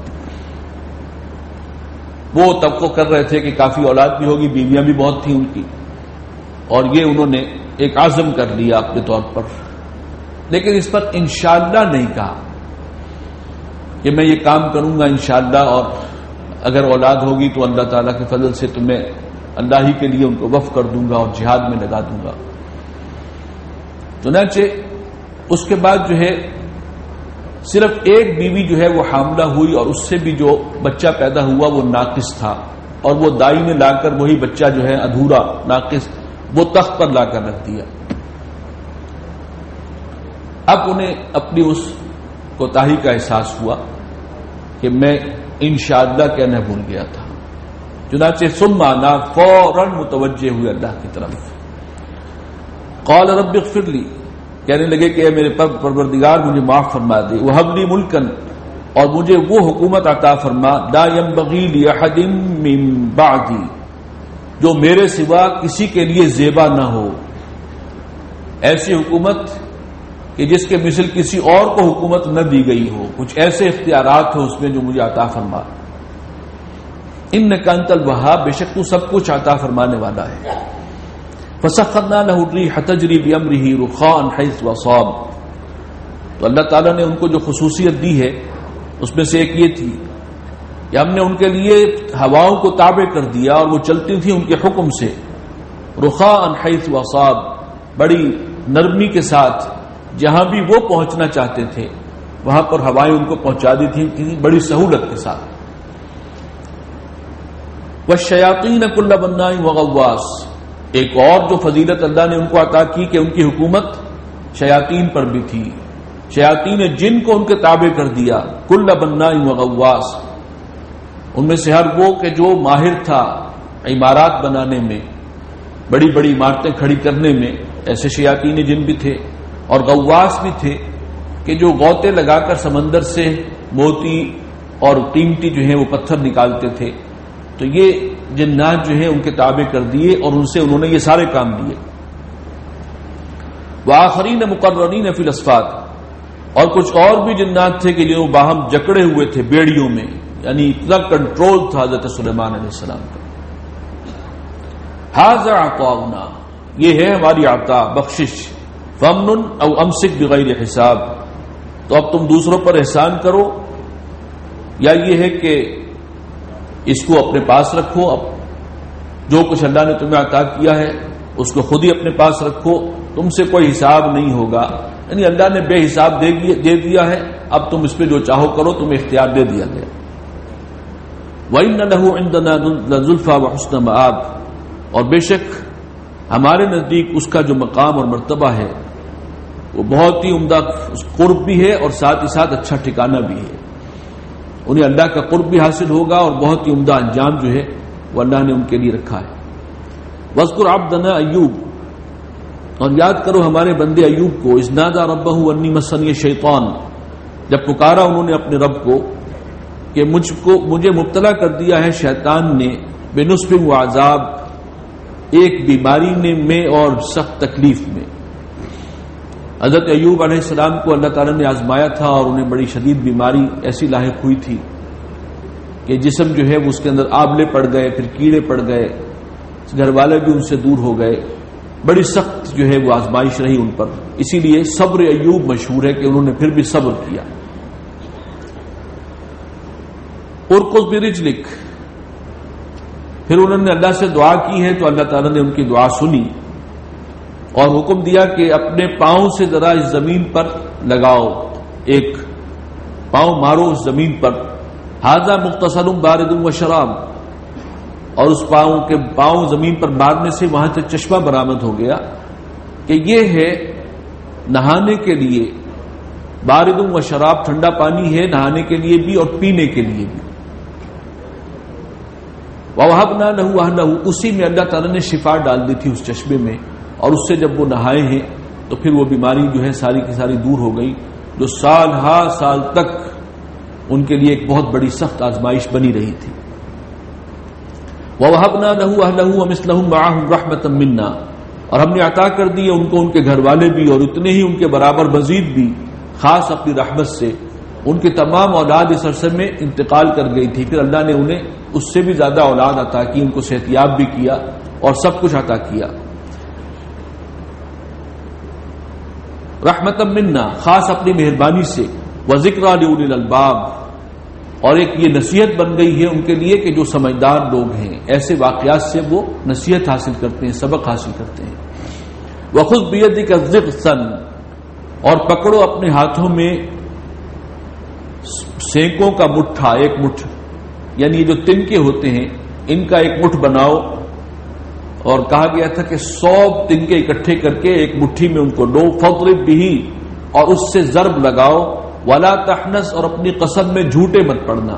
B: وہ توقع کر رہے تھے کہ کافی اولاد بھی ہوگی، بیویاں بھی بہت تھیں ان کی، اور یہ انہوں نے ایک عزم کر لیا اپنے طور پر. لیکن اس پر انشاءاللہ نہیں کہا کہ میں یہ کام کروں گا انشاءاللہ، اور اگر اولاد ہوگی تو اللہ تعالیٰ کے فضل سے تو میں اللہ ہی کے لیے ان کو وقف کر دوں گا اور جہاد میں لگا دوں گا. چنانچہ اس کے بعد جو ہے صرف ایک بیوی جو ہے وہ حاملہ ہوئی، اور اس سے بھی جو بچہ پیدا ہوا وہ ناقص تھا، اور وہ دائی نے لا کر وہی بچہ جو ہے ادھورا ناقص وہ تخت پر لا کر رکھ دیا. اب انہیں اپنی اس کوتاہی کا احساس ہوا کہ میں انشاءاللہ کہنا بھول گیا تھا. چنانچہ ثم انا، فوراً متوجہ ہوئے اللہ کی طرف. قال رب اغفر لی، کہنے لگے کہ اے میرے پروردگار مجھے معاف فرما دے. وہب لی ملکن، اور مجھے وہ حکومت عطا فرما لا ينبغی لاحد من بعدی، جو میرے سوا کسی کے لیے زیبا نہ ہو. ایسی حکومت کہ جس کے مثل کسی اور کو حکومت نہ دی گئی ہو، کچھ ایسے اختیارات ہو اس میں جو مجھے عطا فرما. انک انت الوہاب، بے شک تو سب کچھ عطا فرمانے والا ہے. فسخرنا له الريح تجري بأمره رخاء حيث أصاب، تو اللہ تعالیٰ نے ان کو جو خصوصیت دی ہے اس میں سے ایک یہ تھی کہ ہم نے ان کے لیے ہواؤں کو تابع کر دیا اور وہ چلتی تھیں ان کے حکم سے. رخاء حيث أصاب، بڑی نرمی کے ساتھ جہاں بھی وہ پہنچنا چاہتے تھے وہاں پر ہوائیں ان کو پہنچا دی تھیں بڑی سہولت کے ساتھ. والشیاطین کل بناء وغواص، ایک اور جو فضیلت اللہ نے ان کو عطا کی کہ ان کی حکومت شیاطین پر بھی تھی. شیاطین جن کو ان کے تابع کر دیا. کل بناء وغواص، ان میں سے ہر وہ کہ جو ماہر تھا عمارات بنانے میں، بڑی بڑی عمارتیں کھڑی کرنے میں، ایسے شیاطین جن بھی تھے. اور غواص بھی تھے کہ جو غوطے لگا کر سمندر سے موتی اور قیمتی جو ہیں وہ پتھر نکالتے تھے. تو یہ جنات جو ہیں ان کے تابع کر دیے اور ان سے انہوں نے یہ سارے کام لیے. وآخرین مقرنین فی الاصفاد، اور کچھ اور بھی جنات تھے کہ جو باہم جکڑے ہوئے تھے بیڑیوں میں، یعنی اتنا کنٹرول تھا حضرت سلیمان علیہ السلام کا. ھذا عطاؤنا، یہ ہے ہماری عطا بخشش. فمن او امسک بغیر حساب، تو اب تم دوسروں پر احسان کرو یا یہ ہے کہ اس کو اپنے پاس رکھو. اب جو کچھ اللہ نے تمہیں عطا کیا ہے اس کو خود ہی اپنے پاس رکھو، تم سے کوئی حساب نہیں ہوگا. یعنی اللہ نے بے حساب دے دیا ہے، اب تم اس پہ جو چاہو کرو، تمہیں اختیار دے دیا گیا. وَإِنَّ لَهُ عِندَنَا لَزُلْفَىٰ وَحُسْنَ مَآبٍ، اور بے شک ہمارے نزدیک اس کا جو مقام اور مرتبہ ہے وہ بہت ہی عمدہ قرب بھی ہے اور ساتھ ہی ساتھ اچھا ٹھکانہ بھی ہے. انہیں اللہ کا قرب بھی حاصل ہوگا اور بہت ہی عمدہ انجام جو ہے وہ اللہ نے ان کے لیے رکھا ہے. وَاذْكُرْ عَبْدَنَا ایوب، اور یاد کرو ہمارے بندے ایوب کو، اذ نادى ربه انی مسنی الشیطان، جب پکارا انہوں نے اپنے رب کو کہ مجھ کو مجھے مبتلا کر دیا ہے شیطان نے بنصب و عذاب، ایک بیماری نے میں اور سخت تکلیف میں. حضرت ایوب علیہ السلام کو اللہ تعالیٰ نے آزمایا تھا اور انہیں بڑی شدید بیماری ایسی لاحق ہوئی تھی کہ جسم جو ہے وہ اس کے اندر آبلے پڑ گئے، پھر کیڑے پڑ گئے، گھر والے بھی ان سے دور ہو گئے. بڑی سخت جو ہے وہ آزمائش رہی ان پر. اسی لیے صبر ایوب مشہور ہے کہ انہوں نے پھر بھی صبر کیا. ارقص برجلک، پھر انہوں نے اللہ سے دعا کی ہے تو اللہ تعالیٰ نے ان کی دعا سنی اور حکم دیا کہ اپنے پاؤں سے ذرا اس زمین پر لگاؤ، ایک پاؤں مارو اس زمین پر. ھذا مغتسل بارد و شراب، اور اس پاؤں کے پاؤں زمین پر مارنے سے وہاں سے چشمہ برآمد ہو گیا کہ یہ ہے نہانے کے لیے. بارد و شراب ٹھنڈا پانی ہے نہانے کے لیے بھی اور پینے کے لیے بھی. وَوَهَبْنَا لَهُ أَهْلَهُ، اسی میں اللہ تعالیٰ نے شفا ڈال دی تھی اس چشمے میں، اور اس سے جب وہ نہائے ہیں تو پھر وہ بیماری جو ہے ساری کی ساری دور ہو گئی، جو سال ہا سال تک ان کے لیے ایک بہت بڑی سخت آزمائش بنی رہی تھی. وَوَهَبْنَا لَهُ أَهْلَهُ وَمِثْلَهُمْ مَعَهُمْ رَحْمَةً مِنَّا، اور ہم نے عطا کر دیے ان کو ان کے گھر والے بھی اور اتنے ہی ان کے برابر مزید بھی خاص اپنی رحمت سے. ان کی تمام اولاد اس عرصے میں انتقال کر گئی تھی، پھر اللہ نے انہیں اس سے بھی زیادہ اولاد عطا کی، ان کو صحتیاب بھی کیا اور سب کچھ عطا کیا. رحمت منا، خاص اپنی مہربانی سے. وذکریٰ لأولی الالباب، اور ایک یہ نصیحت بن گئی ہے ان کے لیے کہ جو سمجھدار لوگ ہیں ایسے واقعات سے وہ نصیحت حاصل کرتے ہیں، سبق حاصل کرتے ہیں. وخذ بیدک ضغثا، اور پکڑو اپنے ہاتھوں میں سینکوں کا مٹھا، ایک مٹھ، یعنی جو تنکے ہوتے ہیں ان کا ایک مٹھ بناؤ. اور کہا گیا تھا کہ سو تنکے اکٹھے کر کے ایک مٹھی میں ان کو ڈو. فضرب بہ، اور اس سے ضرب لگاؤ. ولا تحنس، اور اپنی قسم میں جھوٹے مت پڑنا.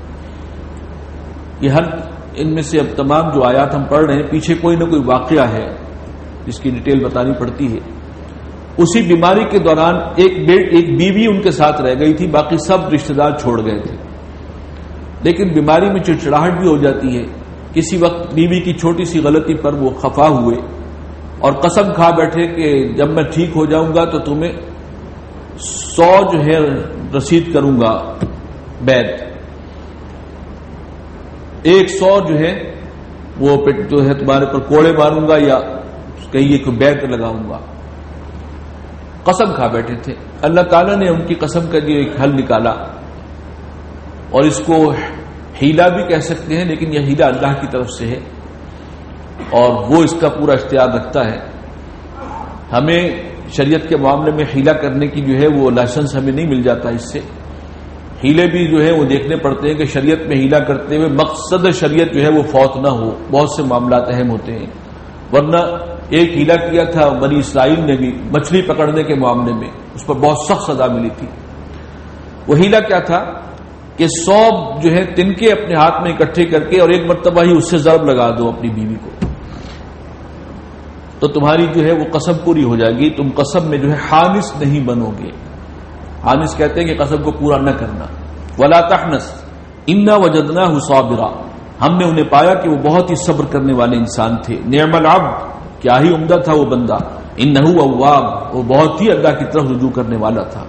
B: یہ ہر ان میں سے اب تمام جو آیات ہم پڑھ رہے ہیں پیچھے کوئی نہ کوئی واقعہ ہے جس کی ڈیٹیل بتانی پڑتی ہے. اسی بیماری کے دوران ایک ایک بیوی ان کے ساتھ رہ گئی تھی، باقی سب رشتہ دار چھوڑ گئے تھے. لیکن بیماری میں چڑچڑاہٹ بھی ہو جاتی ہے. کسی وقت بیوی کی چھوٹی سی غلطی پر وہ خفا ہوئے اور قسم کھا بیٹھے کہ جب میں ٹھیک ہو جاؤں گا تو تمہیں سو جو ہے رسید کروں گا بیت، ایک سو جو ہے وہ جو ہے تمہارے پر کوڑے ماروں گا یا کہیں کوئی بیت لگاؤں گا. قسم کھا بیٹھے تھے. اللہ تعالیٰ نے ان کی قسم کا جو ایک حل نکالا، اور اس کو ہیلا بھی کہہ سکتے ہیں، لیکن یہ ہیلا اللہ کی طرف سے ہے اور وہ اس کا پورا اختیار رکھتا ہے. ہمیں شریعت کے معاملے میں ہیلا کرنے کی جو ہے وہ لائسنس ہمیں نہیں مل جاتا. اس سے ہیلے بھی جو ہے وہ دیکھنے پڑتے ہیں کہ شریعت میں ہیلا کرتے ہوئے مقصد شریعت جو ہے وہ فوت نہ ہو. بہت سے معاملات اہم ہوتے ہیں، ورنہ ایک ہیلا کیا تھا بنی اسرائیل نے بھی مچھلی پکڑنے کے معاملے میں، اس پر بہت سخت سزا ملی تھی. وہ ہیلا کیا تھا کہ سو جو ہے تنکے اپنے ہاتھ میں اکٹھے کر کے اور ایک مرتبہ ہی اس سے ضرب لگا دو اپنی بیوی کو، تو تمہاری جو ہے وہ قسم پوری ہو جائے گی. تم قسم میں جو ہے حانس نہیں بنو گے. حانس کہتے ہیں کہ قسم کو پورا نہ کرنا. ولا تحنس انا وجدناہ صابرا، ہم نے انہیں پایا کہ وہ بہت ہی صبر کرنے والے انسان تھے. نعم العبد، کیا ہی عمدہ تھا وہ بندہ. انہ اواب، وہ بہت ہی اللہ کی طرف رجوع کرنے والا تھا.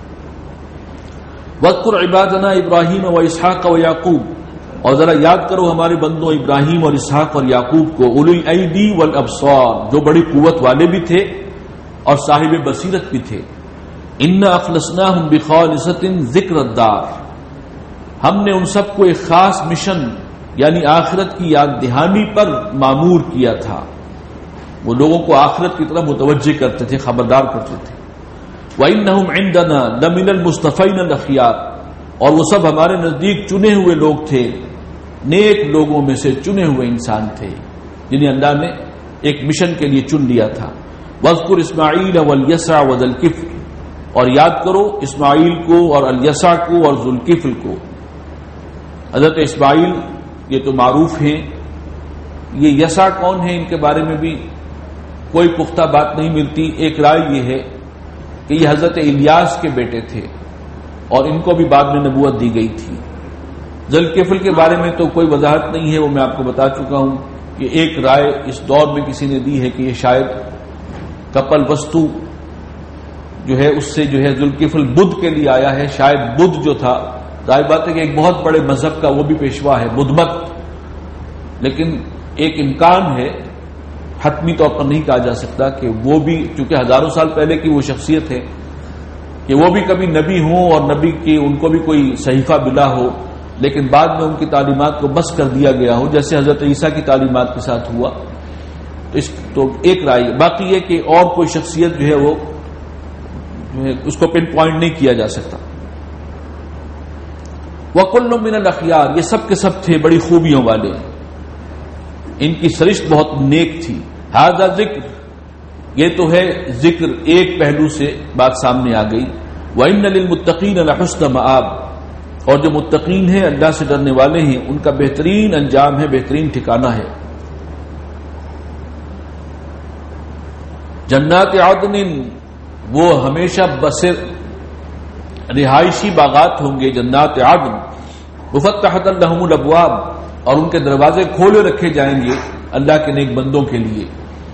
B: واذکر عبادنا ابراہیم و اسحاق و یعقوب، اور ذرا یاد کرو ہمارے بندوں ابراہیم اور اسحاق اور یعقوب کو. اولو الایدی والابصار، جو بڑی قوت والے بھی تھے اور صاحب بصیرت بھی تھے. انا اخلصناہم بخالصۃ ذکر الدار، ہم نے ان سب کو ایک خاص مشن یعنی آخرت کی یاد دہانی پر معمور کیا تھا. وہ لوگوں کو آخرت کی طرف متوجہ کرتے تھے، خبردار کرتے تھے. وَإِنَّهُمْ عِنْدَنَا لَمِنَ الْمُصْطَفَيْنَ الْأَخْيَارِ، اور وہ سب ہمارے نزدیک چنے ہوئے لوگ تھے، نیک لوگوں میں سے چنے ہوئے انسان تھے جنہیں اللہ نے ایک مشن کے لیے چن لیا تھا. وَاذْكُرْ اسماعیل والیسع وذا الکفل، اور یاد کرو اسماعیل کو اور الیسع کو اور ذو الکفل کو۔ حضرت اسماعیل یہ تو معروف ہیں، یہ یسع کون ہیں ان کے بارے میں بھی کوئی پختہ بات نہیں ملتی۔ ایک رائے یہ ہے کہ یہ حضرت الیاس کے بیٹے تھے اور ان کو بھی بعد میں نبوت دی گئی تھی۔ ذو الکفل کے بارے میں تو کوئی وضاحت نہیں ہے، وہ میں آپ کو بتا چکا ہوں کہ ایک رائے اس دور میں کسی نے دی ہے کہ یہ شاید کپل وستو جو ہے اس سے جو ہے ذو الکفل بدھ کے لیے آیا ہے، شاید بدھ جو تھا، ظاہر بات ہے کہ ایک بہت بڑے مذہب کا وہ بھی پیشوا ہے بدھ مت، لیکن ایک امکان ہے، حتمی طور پر نہیں کہا جا سکتا کہ وہ بھی، چونکہ ہزاروں سال پہلے کی وہ شخصیت ہے، کہ وہ بھی کبھی نبی ہوں اور نبی کی ان کو بھی کوئی صحیفہ ملا ہو لیکن بعد میں ان کی تعلیمات کو بس کر دیا گیا ہو، جیسے حضرت عیسیٰ کی تعلیمات کے ساتھ ہوا۔ تو اس تو ایک رائے، باقی یہ کہ اور کوئی شخصیت جو ہے وہ اس کو پن پوائنٹ نہیں کیا جا سکتا۔ وَكُلٌّ مِّنَ الْأَخْيَارِ، یہ سب کے سب تھے بڑی خوبیوں والے، ان کی سرشت بہت نیک تھی۔ ھذا ذکر، یہ تو ہے ذکر، ایک پہلو سے بات سامنے آ گئی۔ وَإِنَّ لِلْمُتَّقِينَ لَحُسْنَ مَآب، اور جو متقین ہیں اللہ سے ڈرنے والے ہیں ان کا بہترین انجام ہے، بہترین ٹھکانہ ہے۔ جنات عدن، وہ ہمیشہ بسر رہائشی باغات ہوں گے، جنات عدن مفتحۃ لہم الابواب، اور ان کے دروازے کھولے رکھے جائیں گے اللہ کے نیک بندوں کے لیے،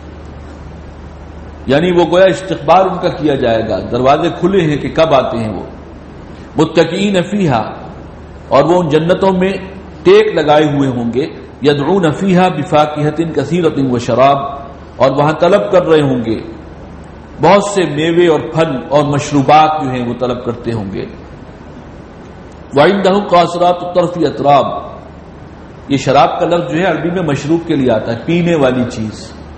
B: یعنی وہ گویا استقبال ان کا کیا جائے گا، دروازے کھلے ہیں کہ کب آتے ہیں وہ۔ متکئین فیہا، اور وہ ان جنتوں میں ٹیک لگائے ہوئے ہوں گے، یدعون فیہا بفاکہۃ کثیرۃ وشراب، اور وہاں طلب کر رہے ہوں گے بہت سے میوے اور پھل اور مشروبات جو ہیں وہ طلب کرتے ہوں گے۔ وعندہم قاصرات الطرف اطراب، یہ شراب کا لفظ جو ہے عربی میں مشروب کے لیے آتا ہے، پینے والی چیز۔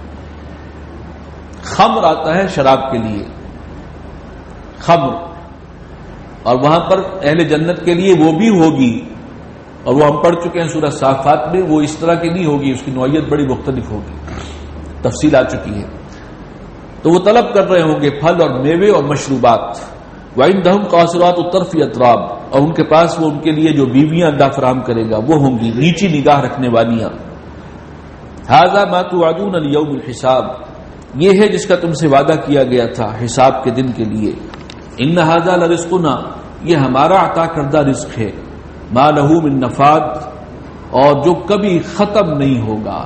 B: خمر آتا ہے شراب کے لیے، خمر، اور وہاں پر اہل جنت کے لیے وہ بھی ہوگی، اور وہ ہم پڑھ چکے ہیں سورہ صافات میں، وہ اس طرح کی نہیں ہوگی، اس کی نوعیت بڑی مختلف ہوگی، تفصیل آ چکی ہے۔ تو وہ طلب کر رہے ہوں گے پھل اور میوے اور مشروبات۔ وعندہم قاصرات الطرف اطراب، اور ان کے پاس وہ ان کے لیے جو بیویاں اللہ فراہم کرے گا وہ ہوں گی نیچی نگاہ رکھنے والیاں۔ ھذا ما توعدون لیوم الحساب، یہ ہے جس کا تم سے وعدہ کیا گیا تھا حساب کے دن کے لیے۔ ان ھذا لرزقنا، یہ ہمارا عطا کردہ رزق ہے، ما لہ من نفاد، اور جو کبھی ختم نہیں ہوگا۔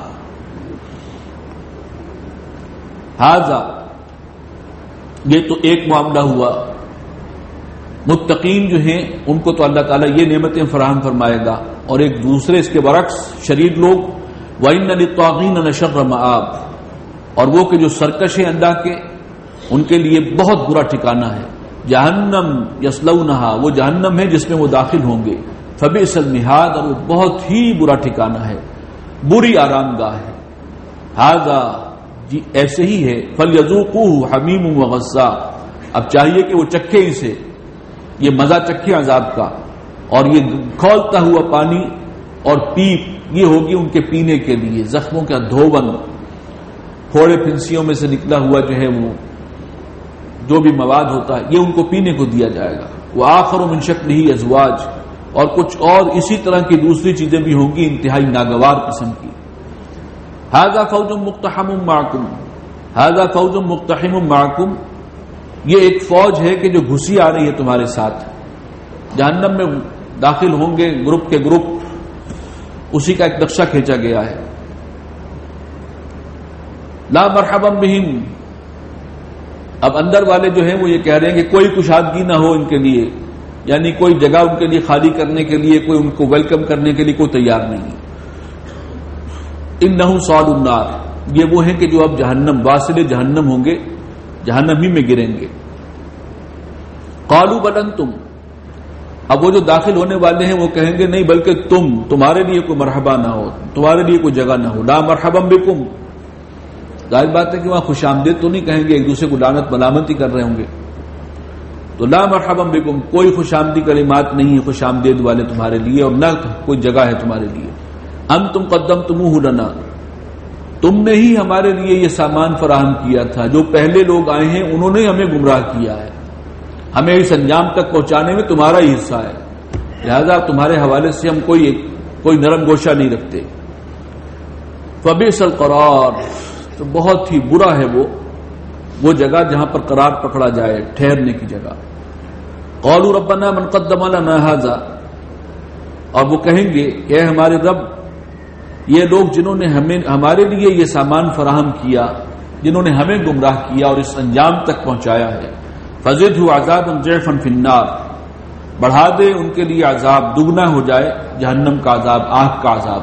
B: ھذا، یہ تو ایک معاملہ ہوا، متقین جو ہیں ان کو تو اللہ تعالیٰ یہ نعمتیں فراہم فرمائے گا، اور ایک دوسرے اس کے برعکس شریر لوگ، وَإِنَّ لِلطَّاغِينَ لَشَرَّ مَآب، اور وہ کہ جو سرکش ہیں اللہ کے، ان کے لیے بہت برا ٹھکانہ ہے۔ جہنم یصلونہا، وہ جہنم ہے جس میں وہ داخل ہوں گے، فبئس المہاد، اور وہ بہت ہی برا ٹھکانہ ہے، بری آرام گاہ ہے۔ ھذا، جی ایسے ہی ہے، فَلْيَذُوقُوهُ حَمِيمٌ وَغَسَّاقٌ، اب چاہیے کہ وہ چکھے اسے، یہ مزہ چکھے عذاب کا، اور یہ کھولتا ہوا پانی اور پیپ یہ ہوگی ان کے پینے کے لیے، زخموں کا دھون، پھوڑے پھنسیوں میں سے نکلا ہوا جو ہے وہ جو بھی مواد ہوتا ہے یہ ان کو پینے کو دیا جائے گا۔ وآخر من شکلہ ازواج، اور کچھ اور اسی طرح کی دوسری چیزیں بھی ہوں گی انتہائی ناگوار قسم کی۔ ھذا فوج مقتحم معکم، ھذا فوج مقتحم معکم، یہ ایک فوج ہے کہ جو گھسی آ رہی ہے تمہارے ساتھ، جہنم میں داخل ہوں گے گروپ کے گروپ، اسی کا ایک نقشہ کھینچا گیا ہے۔ لا مرحبا بہم، اب اندر والے جو ہیں وہ یہ کہہ رہے ہیں کہ کوئی کشادگی نہ ہو ان کے لیے، یعنی کوئی جگہ ان کے لیے خالی کرنے کے لیے، کوئی ان کو ویلکم کرنے کے لیے کوئی تیار نہیں۔ انہم صال النار، یہ وہ ہیں کہ جو اب جہنم، واصل جہنم ہوں گے، جہنم ہی میں گریں گے۔ قالوا بل انتم، اب وہ جو داخل ہونے والے ہیں وہ کہیں گے نہیں بلکہ تم، تمہارے لیے کوئی مرحبا نہ ہو، تمہارے لیے کوئی جگہ نہ ہو۔ لا مرحبا بکم، ظاہر بات ہے کہ وہاں خوش آمدید تو نہیں کہیں گے، ایک دوسرے کو لعنت ملامت ہی کر رہے ہوں گے، تو لا مرحبا بکم، کوئی خوش آمدی کلمات نہیں ہے خوش آمدید والے تمہارے لیے، اور نہ کوئی جگہ ہے تمہارے لیے۔ انتم قدمتموہ لنا، تم نے ہی ہمارے لیے یہ سامان فراہم کیا تھا، جو پہلے لوگ آئے ہیں انہوں نے ہمیں گمراہ کیا ہے، ہمیں اس انجام تک پہنچانے میں تمہارا ہی حصہ ہے، لہذا تمہارے حوالے سے ہم کوئی کوئی نرم گوشہ نہیں رکھتے۔ فبئس القرار، تو بہت ہی برا ہے وہ وہ جگہ جہاں پر قرار پکڑا جائے، ٹھہرنے کی جگہ۔ قالوا ربنا من قدم لنا هذا، اور وہ کہیں گے کہ اے ہمارے رب، یہ لوگ جنہوں نے ہمیں ہمارے لیے یہ سامان فراہم کیا، جنہوں نے ہمیں گمراہ کیا اور اس انجام تک پہنچایا ہے، فزدہ عذابا ضعفا فی النار، بڑھا دے ان کے لیے عذاب، دگنا ہو جائے جہنم کا عذاب، آگ کا عذاب۔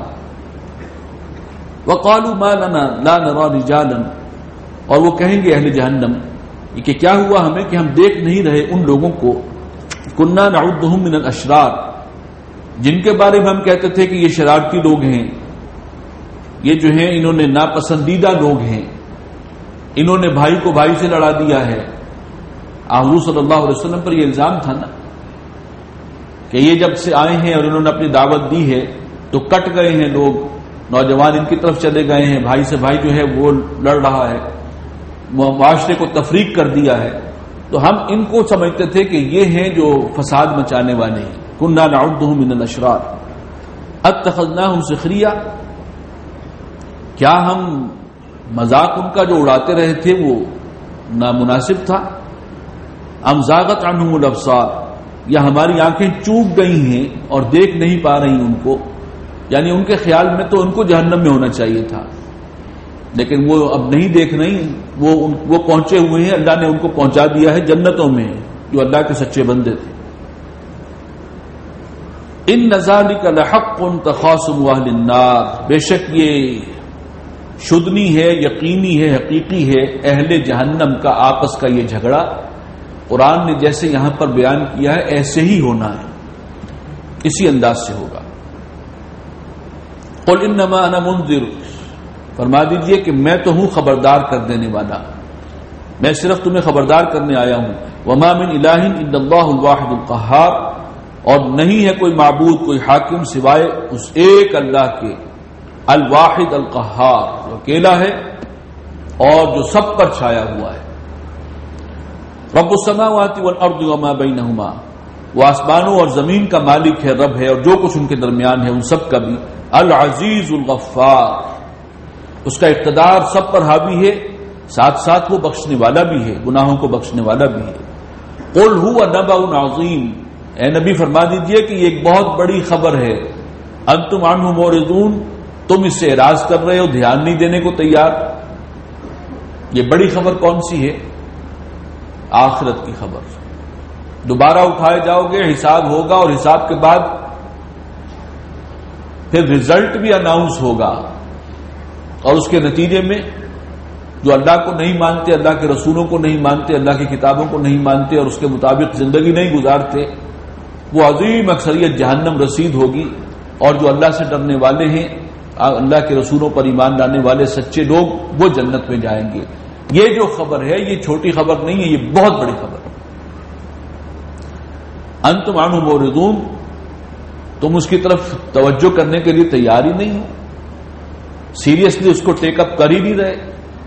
B: وقالوا ما لنا لا نرى رجالا، اور وہ کہیں گے اہل جہنم کہ کیا ہوا ہمیں کہ ہم دیکھ نہیں رہے ان لوگوں کو، كنا نعدهم من الاشرار، جن کے بارے میں ہم کہتے تھے کہ یہ شرارتی لوگ ہیں، یہ جو ہیں انہوں نے ناپسندیدہ لوگ ہیں، انہوں نے بھائی کو بھائی سے لڑا دیا ہے۔ حضور صلی اللہ علیہ وسلم پر یہ الزام تھا نا کہ یہ جب سے آئے ہیں اور انہوں نے اپنی دعوت دی ہے تو کٹ گئے ہیں لوگ، نوجوان ان کی طرف چلے گئے ہیں، بھائی سے بھائی جو ہے وہ لڑ رہا ہے، معاشرے کو تفریق کر دیا ہے، تو ہم ان کو سمجھتے تھے کہ یہ ہیں جو فساد مچانے والے ہیں۔ كنا نعدهم من الاشرار اتخذناهم سخريا، کیا ہم مذاق ان کا جو اڑاتے رہے تھے وہ نامناسب تھا؟ ام زاغت عنهم الابصار، یا ہماری آنکھیں چوک گئی ہیں اور دیکھ نہیں پا رہی ان کو، یعنی ان کے خیال میں تو ان کو جہنم میں ہونا چاہیے تھا، لیکن وہ اب نہیں دیکھ رہی، وہ وہ پہنچے ہوئے ہیں، اللہ نے ان کو پہنچا دیا ہے جنتوں میں، جو اللہ کے سچے بندے تھے۔ ان ذالک لحق تخاصم اہل النار، بے شک یہ شدنی ہے، یقینی ہے، حقیقی ہے اہل جہنم کا آپس کا یہ جھگڑا۔ قرآن نے جیسے یہاں پر بیان کیا ہے ایسے ہی ہونا ہے، اسی انداز سے ہوگا۔ قل انما انا منذر، فرما دیجئے کہ میں تو ہوں خبردار کر دینے والا، میں صرف تمہیں خبردار کرنے آیا ہوں۔ وما من الہ الا اللہ الواحد القہار، اور نہیں ہے کوئی معبود، کوئی حاکم سوائے اس ایک اللہ کے، الواحد القہار، جو اکیلا ہے اور جو سب پر چھایا ہوا ہے۔ رب السماوات والارض وما بینہما، وہ آسمانوں اور زمین کا مالک ہے، رب ہے، اور جو کچھ ان کے درمیان ہے ان سب کا بھی۔ العزیز الغفار، اس کا اقتدار سب پر حاوی ہے، ساتھ ساتھ وہ بخشنے والا بھی ہے، گناہوں کو بخشنے والا بھی ہے۔ قل هو نبأ عظیم، اے نبی فرما دیجئے کہ یہ ایک بہت بڑی خبر ہے، انتم عنہ معرضون، تم اس سے اعراض کر رہے ہو، دھیان نہیں دینے کو تیار۔ یہ بڑی خبر کون سی ہے؟ آخرت کی خبر، دوبارہ اٹھائے جاؤ گے، حساب ہوگا، اور حساب کے بعد پھر رزلٹ بھی اناؤنس ہوگا، اور اس کے نتیجے میں جو اللہ کو نہیں مانتے، اللہ کے رسولوں کو نہیں مانتے، اللہ کی کتابوں کو نہیں مانتے اور اس کے مطابق زندگی نہیں گزارتے، وہ عظیم اکثریت جہنم رسید ہوگی، اور جو اللہ سے ڈرنے والے ہیں، اللہ کے رسولوں پر ایمان لانے والے سچے لوگ، وہ جنت میں جائیں گے۔ یہ جو خبر ہے یہ چھوٹی خبر نہیں ہے، یہ بہت بڑی خبر ہے۔ انتم عنہ معرضون، تم اس کی طرف توجہ کرنے کے لیے تیار ہی نہیں ہو، سیریسلی اس کو ٹیک اپ کر ہی نہیں رہے۔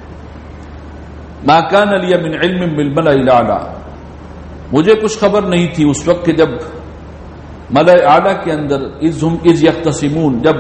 B: ما کان لی من علم بالملأ الاعلی، مجھے کچھ خبر نہیں تھی اس وقت کہ جب ملأ اعلی کے اندر اذ ہم اذ یختصمون، جب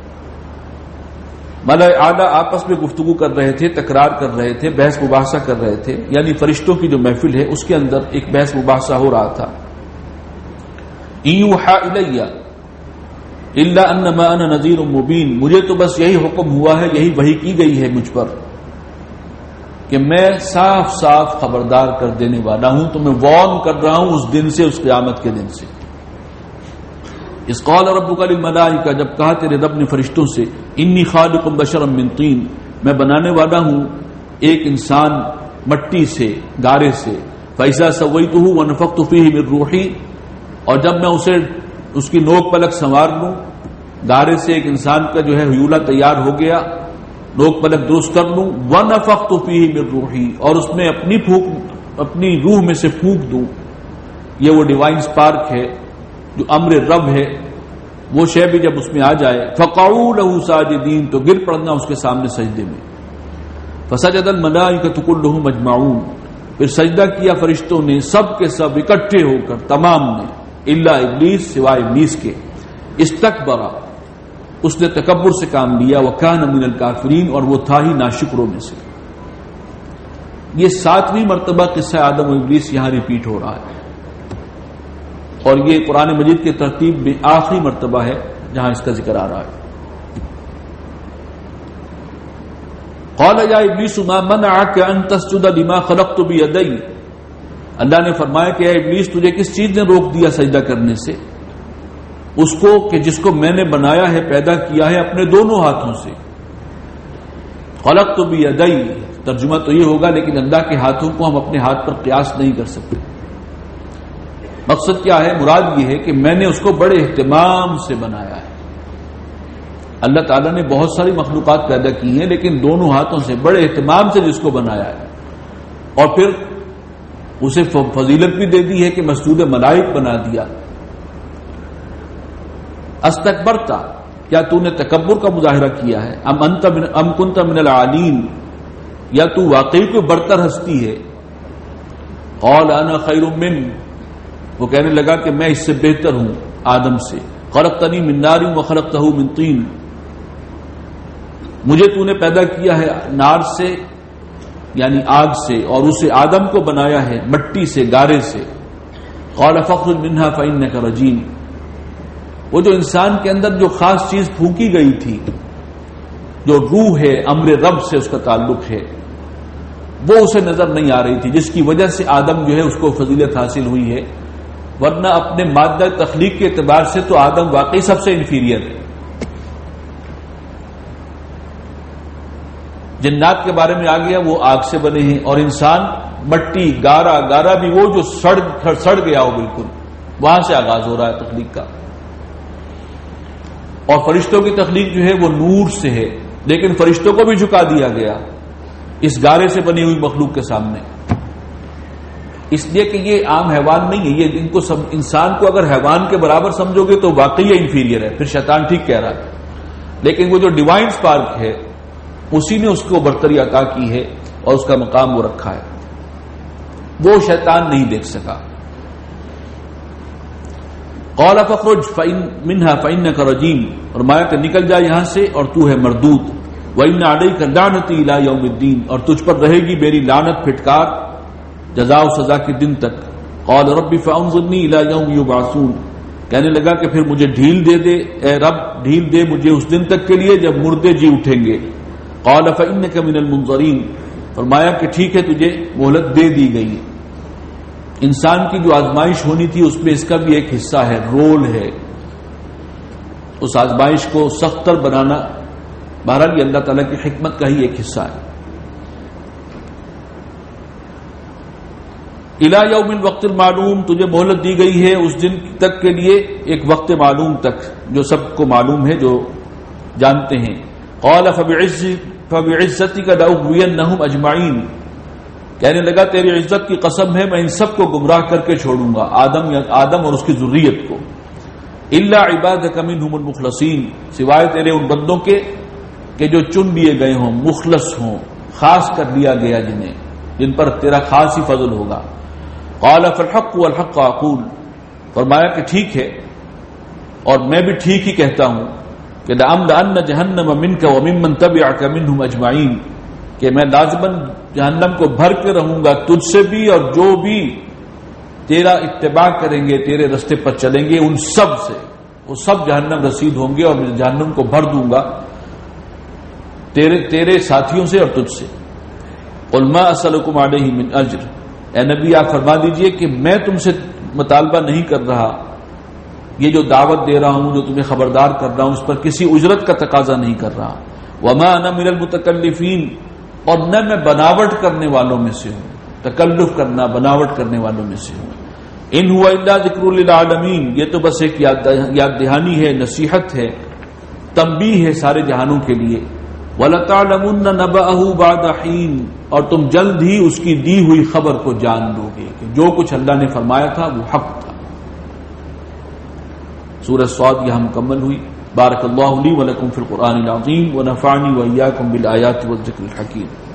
B: ملأ اعلی آپس میں گفتگو کر رہے تھے، تکرار کر رہے تھے، بحث مباحثہ کر رہے تھے، یعنی فرشتوں کی جو محفل ہے اس کے اندر ایک بحث مباحثہ ہو رہا تھا۔ ان یوحى الی الا انما انا نذیر مبین، مجھے تو بس یہی حکم ہوا ہے، یہی وحی کی گئی ہے مجھ پر کہ میں صاف صاف خبردار کر دینے والا ہوں، تو میں وارن کر رہا ہوں اس دن سے، اس قیامت کے دن سے۔ اس قال ربک للملائکہ، جب کہا تیرے رب نے فرشتوں سے، انی خالق بشرا من طین، میں بنانے والا ہوں ایک انسان مٹی سے، گارے سے، فاذا سویتہ ونفخت فیہ من روحی، اور جب میں اسے اس کی نوک پلک سنوار لوں، گارے سے ایک انسان کا جو ہے ہیولہ تیار ہو گیا، نوک پلک درست کر لوں، ونفخت فیہ من روحی، اور اس میں اپنی پھونک اپنی روح میں سے پھونک دوں، یہ وہ ڈیوائن سپارک ہے جو امر رب ہے، وہ شے بھی جب اس میں آ جائے فقعوا له ساجدین تو گر پڑنا اس کے سامنے سجدے میں. فسجد الملائکۃ کلھم اجمعون پھر سجدہ کیا فرشتوں نے سب کے سب اکٹھے ہو کر تمام نے الا ابلیس سوائے ابلیس کے. استکبر اس نے تکبر سے کام لیا وکان من الکافرین اور وہ تھا ہی ناشکروں میں سے. یہ ساتویں مرتبہ قصہ آدم و ابلیس یہاں ریپیٹ ہو رہا ہے اور یہ قرآن مجید کی ترتیب میں آخری مرتبہ ہے جہاں اس کا ذکر آ رہا ہے. قال یا ابلیس ما منعک ان تسجد لما خلقت بیدی اللہ نے فرمایا کہ اے ابلیس تجھے کس چیز نے روک دیا سجدہ کرنے سے اس کو کہ جس کو میں نے بنایا ہے پیدا کیا ہے اپنے دونوں ہاتھوں سے. خلقت بیدی ترجمہ تو یہ ہوگا لیکن اللہ کے ہاتھوں کو ہم اپنے ہاتھ پر قیاس نہیں کر سکتے. مقصد کیا ہے؟ مراد یہ ہے کہ میں نے اس کو بڑے اہتمام سے بنایا ہے. اللہ تعالیٰ نے بہت ساری مخلوقات پیدا کی ہیں لیکن دونوں ہاتھوں سے بڑے اہتمام سے جس کو بنایا ہے اور پھر اسے فضیلت بھی دے دی ہے کہ مسجود ملائک بنا دیا. استکبرتا کیا تو نے تکبر کا مظاہرہ کیا ہے؟ ام انت من ام کنت من العالین یا تو واقعی کوئی برتر ہستی ہے؟ قال انا خیر من وہ کہنے لگا کہ میں اس سے بہتر ہوں آدم سے. خلقتنی من نار وخلقتہ من طین مجھے تو نے پیدا کیا ہے نار سے یعنی آگ سے اور اسے آدم کو بنایا ہے مٹی سے گارے سے. قال فاخرج منها فانک رجیم وہ جو انسان کے اندر جو خاص چیز پھونکی گئی تھی جو روح ہے امر رب سے اس کا تعلق ہے وہ اسے نظر نہیں آ رہی تھی جس کی وجہ سے آدم جو ہے اس کو فضیلت حاصل ہوئی ہے. ورنہ اپنے مادہ تخلیق کے اعتبار سے تو آدم واقعی سب سے انفیریئر ہے. جنات کے بارے میں آ گیا وہ آگ سے بنے ہیں اور انسان مٹی گارا گارا بھی وہ جو سڑ سڑ گیا ہو بالکل وہاں سے آغاز ہو رہا ہے تخلیق کا. اور فرشتوں کی تخلیق جو ہے وہ نور سے ہے لیکن فرشتوں کو بھی جھکا دیا گیا اس گارے سے بنی ہوئی مخلوق کے سامنے اس لیے کہ یہ عام حیوان نہیں ہے. یہ ان کو سب انسان کو اگر حیوان کے برابر سمجھو گے تو واقعی یہ انفیریئر ہے پھر شیطان ٹھیک کہہ رہا ہے. لیکن وہ جو ڈیوائن سپارک ہے اسی نے اس کو برتری عطا کی ہے اور اس کا مقام وہ رکھا ہے وہ شیطان نہیں دیکھ سکا. قال فخرج فإن منها فإنك رجيم فرمایا کہ نکل جا یہاں سے اور تو ہے مردود. وإن عليك لعنتي إلى يوم الدين اور تجھ پر رہے گی میری لعنت پھٹکار جزا و سزا کے دن تک. قال رب فانظرني الى يوم يبعثون کہنے لگا کہ پھر مجھے ڈھیل دے دے اے رب ڈھیل دے مجھے اس دن تک کے لیے جب مردے جی اٹھیں گے. قال فانك من المنظرين فرمایا کہ ٹھیک ہے تجھے مہلت دے دی گئی. انسان کی جو آزمائش ہونی تھی اس میں اس کا بھی ایک حصہ ہے رول ہے اس آزمائش کو سختر بنانا بہرحال یہ اللہ تعالیٰ کی حکمت کا ہی ایک حصہ ہے. الی یوم الوقت المعلوم تجھے مہلت دی گئی ہے اس دن تک کے لیے ایک وقت معلوم تک جو سب کو معلوم ہے جو جانتے ہیں. قال فبعزتک لأغوینہم اجمعین کہنے لگا تیری عزت کی قسم ہے میں ان سب کو گمراہ کر کے چھوڑوں گا آدم آدم اور اس کی ذریت کو. الا عبادک منہم المخلصین سوائے تیرے ان بندوں کے کہ جو چن لیے گئے ہوں مخلص ہوں خاص کر لیا گیا جنہیں جن پر تیرا خاص ہی فضل ہوگا. قال فالحق والحق اقول فرمایا کہ ٹھیک ہے اور میں بھی ٹھیک ہی کہتا ہوں کہ لأملأن جہنم منک وممن تبعک منہم اجمعین کہ میں لازماً جہنم کو بھر کے رہوں گا تجھ سے بھی اور جو بھی تیرا اتباع کریں گے تیرے رستے پر چلیں گے ان سب سے وہ سب جہنم رسید ہوں گے اور میں جہنم کو بھر دوں گا تیرے تیرے ساتھیوں سے اور تجھ سے. قل ما اسألکم علیہ من اجر اے نبی آپ فرما دیجئے کہ میں تم سے مطالبہ نہیں کر رہا یہ جو دعوت دے رہا ہوں جو تمہیں خبردار کر رہا ہوں اس پر کسی اجرت کا تقاضا نہیں کر رہا. وما انا من المتکلفین اور نہ میں بناوٹ کرنے والوں میں سے ہوں تکلف کرنا بناوٹ کرنے والوں میں سے ہوں. ان ہوا الا ذکر للعالمین یہ تو بس ایک یاد دہانی ہے نصیحت ہے تنبیہ ہے سارے جہانوں کے لیے. وَلَتَعْلَمُنَّ نَبَأَهُ بَعْدَ حِينٍ اور تم جلد ہی اس کی دی ہوئی خبر کو جان لو گے کہ جو کچھ اللہ نے فرمایا تھا وہ حق تھا. سورہ صاد یہاں مکمل ہوئی. بارک اللہ لی ولکم فی القرآن العظیم ونفعنی وإیاکم بالآیات والذکر الحکیم.